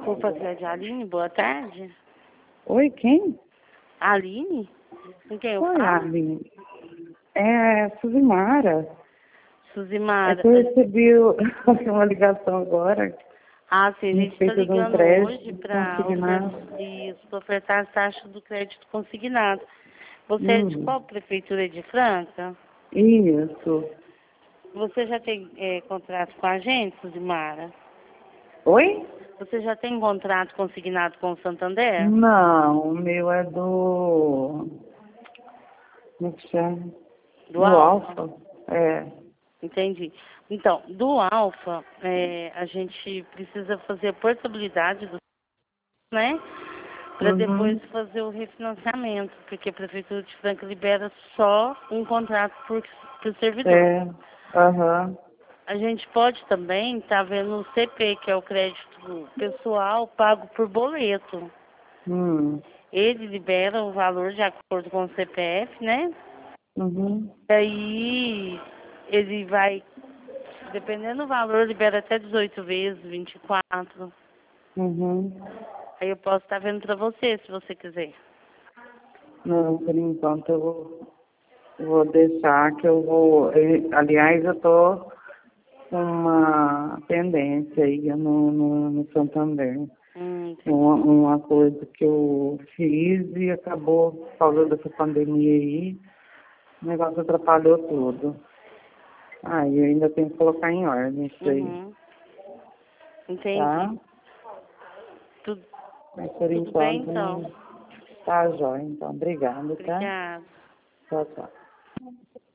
Desculpa, Clédia. Aline, boa tarde. Oi, quem? Aline? Com quem eu Oi, falo? Aline. É Suzimara. É Suzimara. que eu recebi uma ligação agora. Ah, sim, a gente está Respeito de um ligando crédito hoje para consignado. ofertar as taxas do crédito consignado. Você é de Hum, qual prefeitura de Franca? isso. Você já tem contrato com a gente, Suzimara? Oi? Você já tem contrato consignado com o Santander? Não, o meu é do... Como é que chama? Do Do Alfa? Alfa. É. Entendi. Então, do Alfa, a gente precisa fazer a portabilidade do, né? Para depois Uhum. fazer o refinanciamento, porque a Prefeitura de Franca libera só um contrato por servidor. É. Aham. A gente pode também estar vendo o CP, que é o crédito pessoal pago por boleto. Hum. Ele libera o valor de acordo com o CPF, né? Uhum. Daí ele vai, dependendo do valor, libera até 18 vezes, 24. Uhum. Aí eu posso estar vendo para você, se você quiser. Não, por enquanto eu vou deixar que eu vou... Aliás, eu tô com uma pendência aí no Santander. Entendi. Uma coisa que eu fiz e acabou, por causa dessa pandemia aí, o negócio atrapalhou tudo. Ah, e eu ainda tenho que colocar em ordem isso aí, Uhum. Entendi. tá? Tudo, Mas por tudo bem, enquanto então? não tá jóia, então. Obrigada, tá? Obrigada. Tchau, tchau.